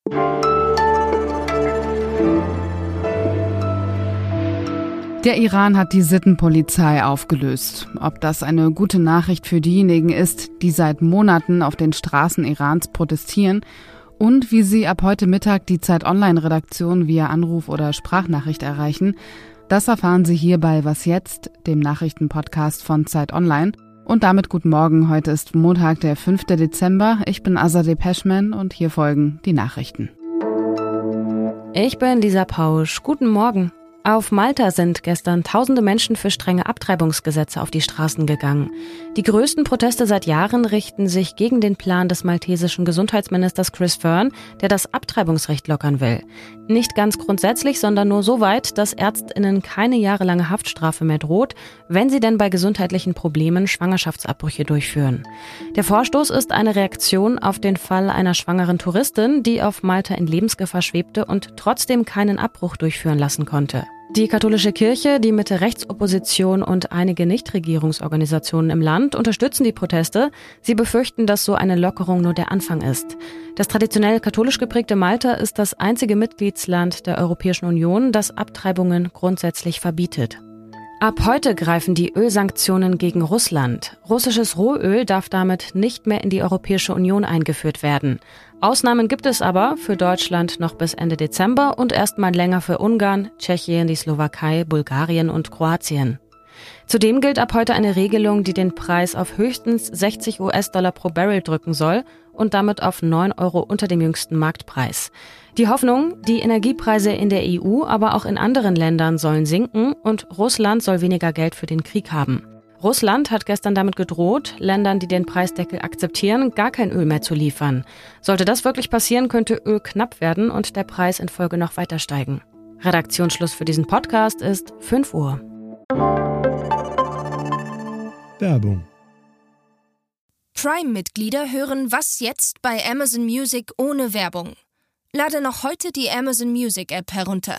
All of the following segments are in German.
Der Iran hat die Sittenpolizei aufgelöst. Ob das eine gute Nachricht für diejenigen ist, die seit Monaten auf den Straßen Irans protestieren und wie sie ab heute Mittag die Zeit-Online-Redaktion via Anruf oder Sprachnachricht erreichen, das erfahren Sie hier bei Was jetzt, dem Nachrichtenpodcast von Zeit Online. Und damit guten Morgen, heute ist Montag, der 5. Dezember. Ich bin Azadeh Peschman und hier folgen die Nachrichten. Ich bin Lisa Pausch. Guten Morgen. Auf Malta sind gestern tausende Menschen für strenge Abtreibungsgesetze auf die Straßen gegangen. Die größten Proteste seit Jahren richten sich gegen den Plan des maltesischen Gesundheitsministers Chris Fearn, der das Abtreibungsrecht lockern will. Nicht ganz grundsätzlich, sondern nur so weit, dass ÄrztInnen keine jahrelange Haftstrafe mehr droht, wenn sie denn bei gesundheitlichen Problemen Schwangerschaftsabbrüche durchführen. Der Vorstoß ist eine Reaktion auf den Fall einer schwangeren Touristin, die auf Malta in Lebensgefahr schwebte und trotzdem keinen Abbruch durchführen lassen konnte. Die katholische Kirche, die Mitte-Rechts-Opposition und einige Nichtregierungsorganisationen im Land unterstützen die Proteste. Sie befürchten, dass so eine Lockerung nur der Anfang ist. Das traditionell katholisch geprägte Malta ist das einzige Mitgliedsland der Europäischen Union, das Abtreibungen grundsätzlich verbietet. Ab heute greifen die Ölsanktionen gegen Russland. Russisches Rohöl darf damit nicht mehr in die Europäische Union eingeführt werden. Ausnahmen gibt es aber für Deutschland noch bis Ende Dezember und erstmal länger für Ungarn, Tschechien, die Slowakei, Bulgarien und Kroatien. Zudem gilt ab heute eine Regelung, die den Preis auf höchstens 60 US-Dollar pro Barrel drücken soll und damit auf 9 Euro unter dem jüngsten Marktpreis. Die Hoffnung, die Energiepreise in der EU, aber auch in anderen Ländern sollen sinken und Russland soll weniger Geld für den Krieg haben. Russland hat gestern damit gedroht, Ländern, die den Preisdeckel akzeptieren, gar kein Öl mehr zu liefern. Sollte das wirklich passieren, könnte Öl knapp werden und der Preis in Folge noch weiter steigen. Redaktionsschluss für diesen Podcast ist 5 Uhr. Werbung. Prime-Mitglieder hören Was jetzt bei Amazon Music ohne Werbung. Lade noch heute die Amazon Music App herunter.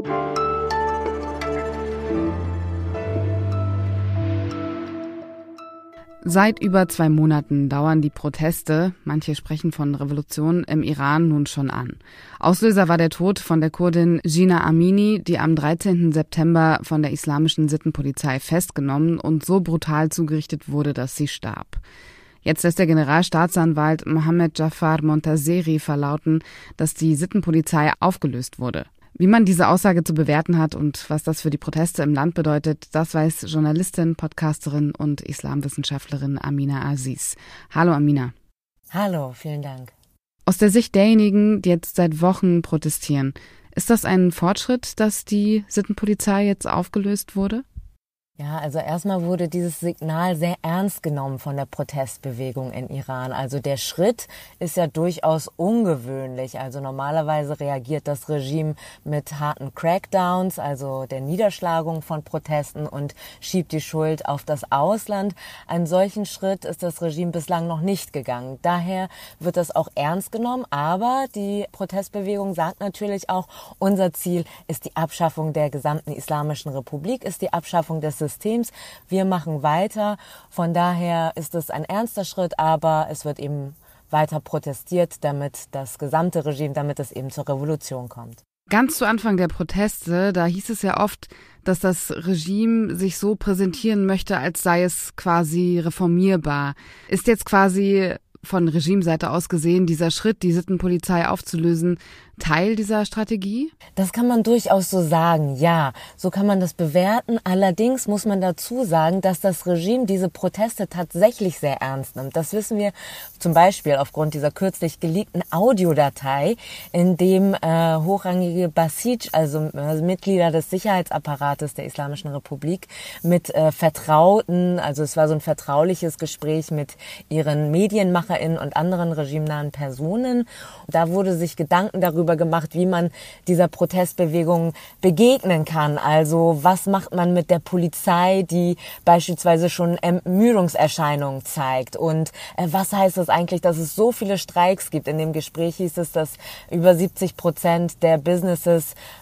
Seit über 2 Monaten dauern die Proteste, manche sprechen von Revolution, im Iran nun schon an. Auslöser war der Tod von der Kurdin Jina Amini, die am 13. September von der islamischen Sittenpolizei festgenommen und so brutal zugerichtet wurde, dass sie starb. Jetzt lässt der Generalstaatsanwalt Mohammed Jafar Montazeri verlauten, dass die Sittenpolizei aufgelöst wurde. Wie man diese Aussage zu bewerten hat und was das für die Proteste im Land bedeutet, das weiß Journalistin, Podcasterin und Islamwissenschaftlerin Amina Aziz. Hallo Amina. Hallo, vielen Dank. Aus der Sicht derjenigen, die jetzt seit Wochen protestieren, ist das ein Fortschritt, dass die Sittenpolizei jetzt aufgelöst wurde? Ja, also erstmal wurde dieses Signal sehr ernst genommen von der Protestbewegung in Iran. Also der Schritt ist ja durchaus ungewöhnlich. Also normalerweise reagiert das Regime mit harten Crackdowns, also der Niederschlagung von Protesten und schiebt die Schuld auf das Ausland. Einen solchen Schritt ist das Regime bislang noch nicht gegangen. Daher wird das auch ernst genommen. Aber die Protestbewegung sagt natürlich auch, unser Ziel ist die Abschaffung der gesamten Islamischen Republik, ist die Abschaffung des Systems. Wir machen weiter. Von daher ist es ein ernster Schritt, aber es wird eben weiter protestiert, damit das gesamte Regime, damit es eben zur Revolution kommt. Ganz zu Anfang der Proteste, da hieß es ja oft, dass das Regime sich so präsentieren möchte, als sei es quasi reformierbar. Ist jetzt quasi von Regimeseite aus gesehen dieser Schritt, die Sittenpolizei aufzulösen, Teil dieser Strategie? Das kann man durchaus so sagen, ja. So kann man das bewerten. Allerdings muss man dazu sagen, dass das Regime diese Proteste tatsächlich sehr ernst nimmt. Das wissen wir zum Beispiel aufgrund dieser kürzlich geleakten Audiodatei, in dem hochrangige Basij, also Mitglieder des Sicherheitsapparates der Islamischen Republik, mit Vertrauten, also es war so ein vertrauliches Gespräch mit ihren MedienmacherInnen und anderen regimenahen Personen. Da wurde sich Gedanken darüber gemacht, wie man dieser Protestbewegung begegnen kann. Also was macht man mit der Polizei, die beispielsweise schon Ermüdungserscheinungen zeigt? Und was heißt es eigentlich, dass es so viele Streiks gibt? In dem Gespräch hieß es, dass über 70% der Businesses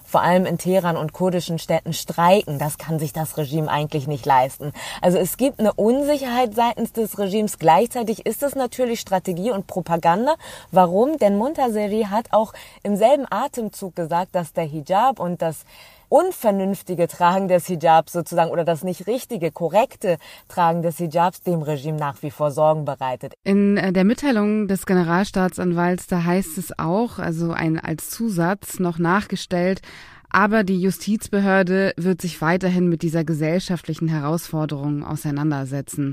vor allem in Teheran und kurdischen Städten streiken. Das kann sich das Regime eigentlich nicht leisten. Also es gibt eine Unsicherheit seitens des Regimes. Gleichzeitig ist es natürlich Strategie und Propaganda. Warum? Denn Montazeri hat auch im selben Atemzug gesagt, dass der Hijab und das unvernünftige Tragen des Hijabs sozusagen oder das nicht richtige, korrekte Tragen des Hijabs dem Regime nach wie vor Sorgen bereitet. In der Mitteilung des Generalstaatsanwalts, da heißt es auch, also als Zusatz noch nachgestellt, aber die Justizbehörde wird sich weiterhin mit dieser gesellschaftlichen Herausforderung auseinandersetzen.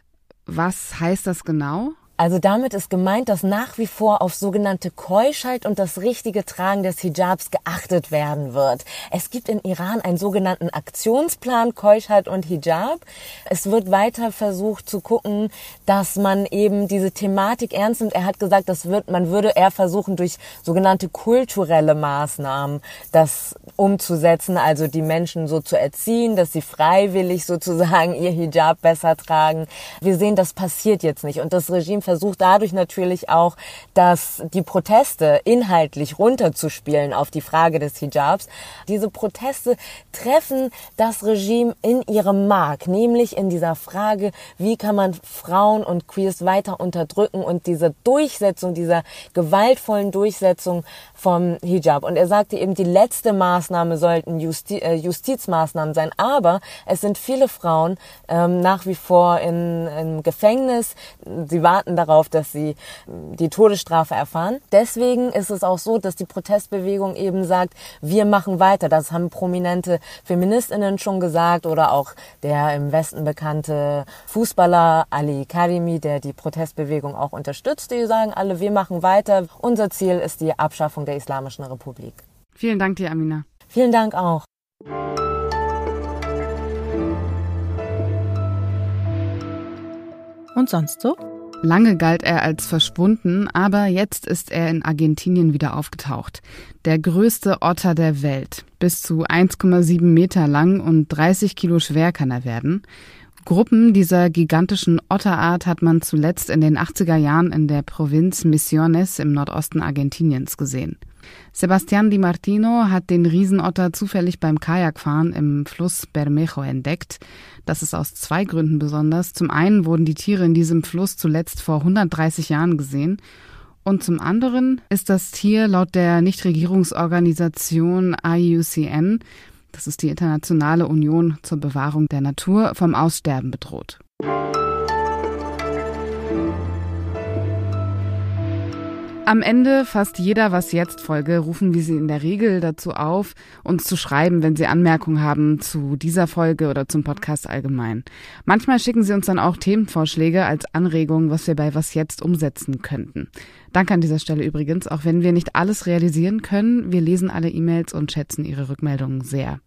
Was heißt das genau? Also damit ist gemeint, dass nach wie vor auf sogenannte Keuschheit und das richtige Tragen des Hijabs geachtet werden wird. Es gibt in Iran einen sogenannten Aktionsplan Keuschheit und Hijab. Es wird weiter versucht zu gucken, dass man eben diese Thematik ernst nimmt. Er hat gesagt, man würde eher versuchen, durch sogenannte kulturelle Maßnahmen das umzusetzen, also die Menschen so zu erziehen, dass sie freiwillig sozusagen ihr Hijab besser tragen. Wir sehen, das passiert jetzt nicht und das Regime versucht dadurch natürlich auch, dass die Proteste inhaltlich runterzuspielen auf die Frage des Hijabs. Diese Proteste treffen das Regime in ihrem Mark, nämlich in dieser Frage, wie kann man Frauen und Queers weiter unterdrücken und diese Durchsetzung, dieser gewaltvollen Durchsetzung vom Hijab. Und er sagte eben, die letzte Maßnahme sollten Justizmaßnahmen sein, aber es sind viele Frauen nach wie vor im Gefängnis. Sie warten darauf, dass sie die Todesstrafe erfahren. Deswegen ist es auch so, dass die Protestbewegung eben sagt, wir machen weiter. Das haben prominente FeministInnen schon gesagt oder auch der im Westen bekannte Fußballer Ali Karimi, der die Protestbewegung auch unterstützt. Die sagen alle, wir machen weiter. Unser Ziel ist die Abschaffung der Islamischen Republik. Vielen Dank dir, Amina. Vielen Dank auch. Und sonst so? Lange galt er als verschwunden, aber jetzt ist er in Argentinien wieder aufgetaucht. Der größte Otter der Welt. Bis zu 1,7 Meter lang und 30 Kilo schwer kann er werden. Gruppen dieser gigantischen Otterart hat man zuletzt in den 80er Jahren in der Provinz Misiones im Nordosten Argentiniens gesehen. Sebastián Di Martino hat den Riesenotter zufällig beim Kajakfahren im Fluss Bermejo entdeckt. Das ist aus 2 Gründen besonders. Zum einen wurden die Tiere in diesem Fluss zuletzt vor 130 Jahren gesehen. Und zum anderen ist das Tier laut der Nichtregierungsorganisation IUCN, das ist die Internationale Union zur Bewahrung der Natur, vom Aussterben bedroht. Am Ende fast jeder Was jetzt Folge rufen wir Sie in der Regel dazu auf, uns zu schreiben, wenn Sie Anmerkungen haben zu dieser Folge oder zum Podcast allgemein. Manchmal schicken Sie uns dann auch Themenvorschläge als Anregung, was wir bei Was jetzt umsetzen könnten. Danke an dieser Stelle übrigens, auch wenn wir nicht alles realisieren können. Wir lesen alle E-Mails und schätzen Ihre Rückmeldungen sehr.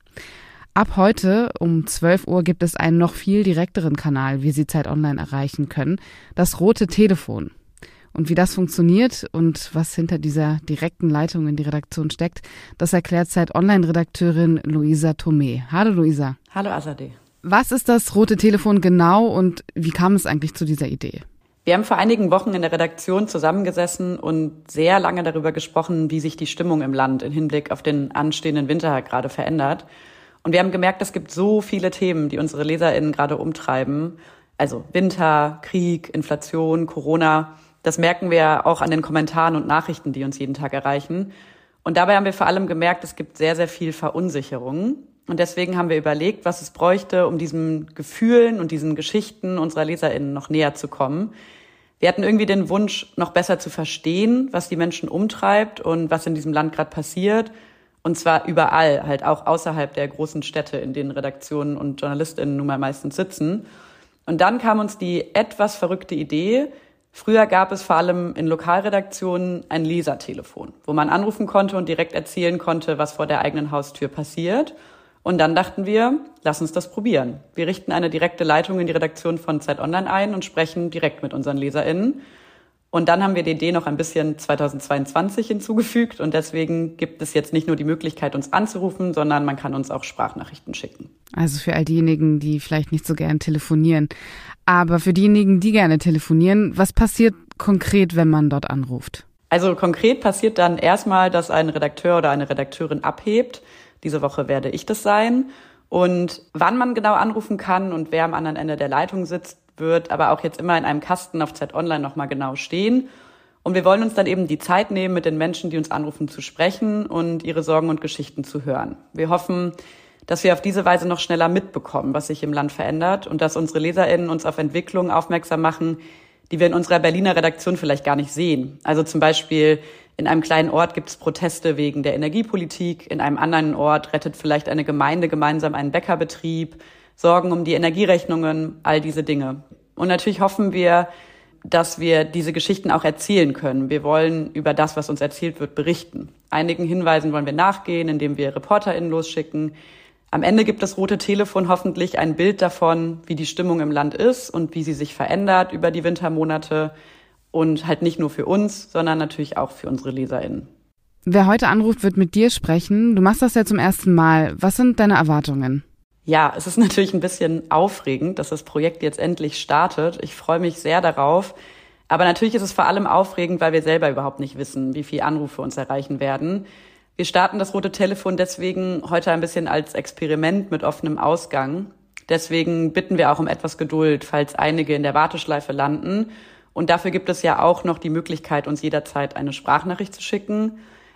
Ab heute um 12 Uhr gibt es einen noch viel direkteren Kanal, wie Sie Zeit Online erreichen können, das rote Telefon. Und wie das funktioniert und was hinter dieser direkten Leitung in die Redaktion steckt, das erklärt Zeit Online-Redakteurin Luisa Tomé. Hallo Luisa. Hallo Azadeh. Was ist das rote Telefon genau und wie kam es eigentlich zu dieser Idee? Wir haben vor einigen Wochen in der Redaktion zusammengesessen und sehr lange darüber gesprochen, wie sich die Stimmung im Land im Hinblick auf den anstehenden Winter gerade verändert. Und wir haben gemerkt, es gibt so viele Themen, die unsere LeserInnen gerade umtreiben. Also Winter, Krieg, Inflation, Corona. Das merken wir auch an den Kommentaren und Nachrichten, die uns jeden Tag erreichen. Und dabei haben wir vor allem gemerkt, es gibt sehr, sehr viel Verunsicherung. Und deswegen haben wir überlegt, was es bräuchte, um diesen Gefühlen und diesen Geschichten unserer LeserInnen noch näher zu kommen. Wir hatten irgendwie den Wunsch, noch besser zu verstehen, was die Menschen umtreibt und was in diesem Land gerade passiert. Und zwar überall, halt auch außerhalb der großen Städte, in denen Redaktionen und JournalistInnen nun mal meistens sitzen. Und dann kam uns die etwas verrückte Idee. Früher gab es vor allem in Lokalredaktionen ein Lesertelefon, wo man anrufen konnte und direkt erzählen konnte, was vor der eigenen Haustür passiert. Und dann dachten wir, lass uns das probieren. Wir richten eine direkte Leitung in die Redaktion von Zeit Online ein und sprechen direkt mit unseren LeserInnen. Und dann haben wir die Idee noch ein bisschen 2022 hinzugefügt. Und deswegen gibt es jetzt nicht nur die Möglichkeit, uns anzurufen, sondern man kann uns auch Sprachnachrichten schicken. Also für all diejenigen, die vielleicht nicht so gern telefonieren. Aber für diejenigen, die gerne telefonieren, was passiert konkret, wenn man dort anruft? Also konkret passiert dann erstmal, dass ein Redakteur oder eine Redakteurin abhebt. Diese Woche werde ich das sein. Und wann man genau anrufen kann und wer am anderen Ende der Leitung sitzt, wird aber auch jetzt immer in einem Kasten auf Zeit Online nochmal genau stehen. Und wir wollen uns dann eben die Zeit nehmen, mit den Menschen, die uns anrufen, zu sprechen und ihre Sorgen und Geschichten zu hören. Wir hoffen, dass wir auf diese Weise noch schneller mitbekommen, was sich im Land verändert und dass unsere LeserInnen uns auf Entwicklungen aufmerksam machen, die wir in unserer Berliner Redaktion vielleicht gar nicht sehen. Also zum Beispiel in einem kleinen Ort gibt es Proteste wegen der Energiepolitik, in einem anderen Ort rettet vielleicht eine Gemeinde gemeinsam einen Bäckerbetrieb, Sorgen um die Energierechnungen, all diese Dinge. Und natürlich hoffen wir, dass wir diese Geschichten auch erzählen können. Wir wollen über das, was uns erzählt wird, berichten. Einigen Hinweisen wollen wir nachgehen, indem wir ReporterInnen losschicken. Am Ende gibt das Rote Telefon hoffentlich ein Bild davon, wie die Stimmung im Land ist und wie sie sich verändert über die Wintermonate. Und halt nicht nur für uns, sondern natürlich auch für unsere LeserInnen. Wer heute anruft, wird mit dir sprechen. Du machst das ja zum ersten Mal. Was sind deine Erwartungen? Ja, es ist natürlich ein bisschen aufregend, dass das Projekt jetzt endlich startet. Ich freue mich sehr darauf. Aber natürlich ist es vor allem aufregend, weil wir selber überhaupt nicht wissen, wie viele Anrufe uns erreichen werden. Wir starten das Rote Telefon deswegen heute ein bisschen als Experiment mit offenem Ausgang. Deswegen bitten wir auch um etwas Geduld, falls einige in der Warteschleife landen. Und dafür gibt es ja auch noch die Möglichkeit, uns jederzeit eine Sprachnachricht zu schicken.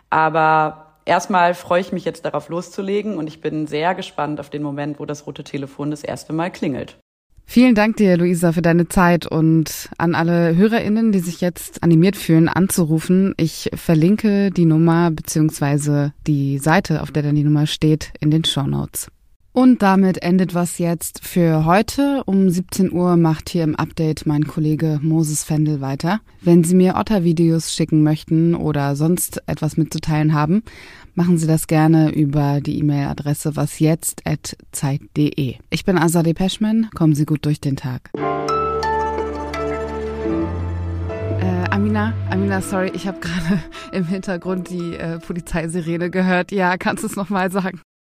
Aber erstmal freue ich mich jetzt darauf loszulegen und ich bin sehr gespannt auf den Moment, wo das Rote Telefon das erste Mal klingelt. Vielen Dank dir, Luisa, für deine Zeit und an alle HörerInnen, die sich jetzt animiert fühlen, anzurufen. Ich verlinke die Nummer bzw. die Seite, auf der dann die Nummer steht, in den Shownotes. Und damit endet was jetzt für heute. Um 17 Uhr macht hier im Update mein Kollege Moses Fendel weiter. Wenn Sie mir Otter-Videos schicken möchten oder sonst etwas mitzuteilen haben, machen Sie das gerne über die E-Mail-Adresse wasjetzt@zeit.de. Ich bin Azadeh Peschman. Kommen Sie gut durch den Tag. Amina, sorry, ich habe gerade im Hintergrund die Polizeisirene gehört. Ja, kannst du es nochmal sagen?